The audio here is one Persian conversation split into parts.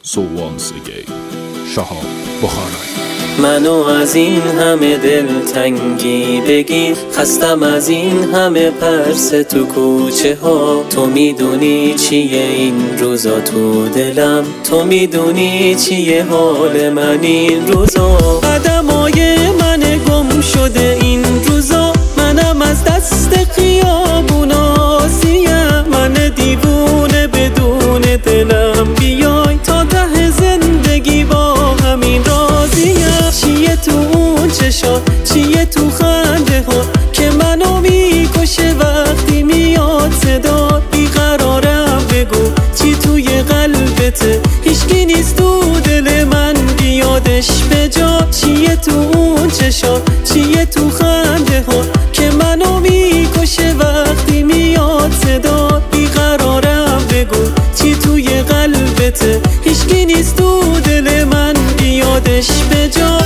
So once again شهاب بخارایی. منو از این همه دلتنگی بگیر، خستم از این همه پرس تو کوچه ها. تو میدونی چیه این روزا تو دلم، تو میدونی چیه حال من این روزا. قدمای من گم شده این روزا، منم از دست خیابونا سیم. من دیوونه بدون دلم، بیای تا ته زندگی با همین راضیم. چیه تو اون چشات، چیه تو خنده ها که منو میکشه وقتی میاد صدا. بیقرارم بگو چی توی قلبته، هیچکی نیست تو دل من بیادش به جا. چیه تو اون چشات، چیه تو خنده ها که منو میکشه وقتی میاد صدا. بیقرارم بگو چی توی قلبته، هیچکی نیست تو دل من بیادش به جا.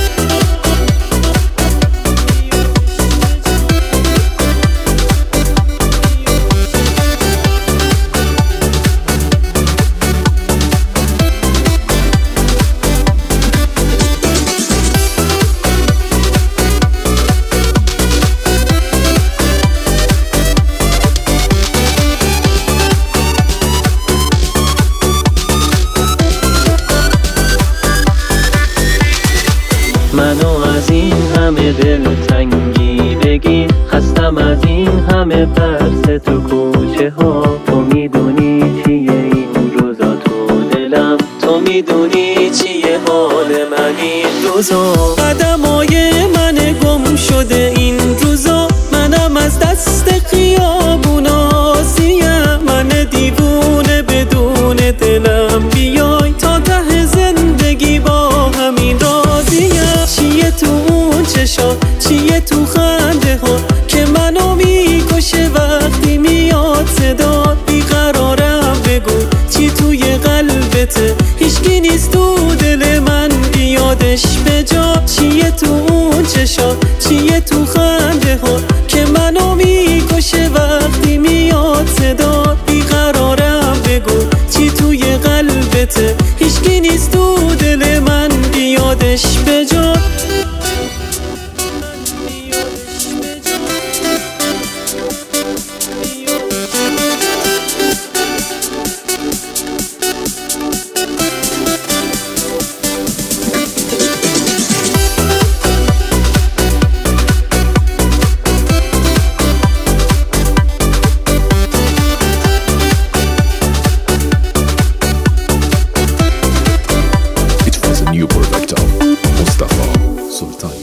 منو از این همه دلتنگی بگیر، خستم از این همه پرس تو کوچه ها. تو میدونی چیه این روزا تو دلم، تو میدونی چیه حال من این روزا. قدمای من گم شده این روزا، منم از دست خیابونا سیم. من دیوونه بدون دلم، بیای تا ته زندگی با همین راضیم. چیه تو اون چشات، چیه تو خنده ها که منو میکشه وقتی میاد صدا. بیقرارم بگو چی توی قلبته، هیچکی نیست تو دل من بیادش به جا. چیه تو اون چشات، چیه تو خنده ها که منو میکشه وقتی میاد صدا. بیقرارم بگو چی توی قلبته، هیچکی نیست تو دل من بیادش به جا. New product of Mustafa Sultan.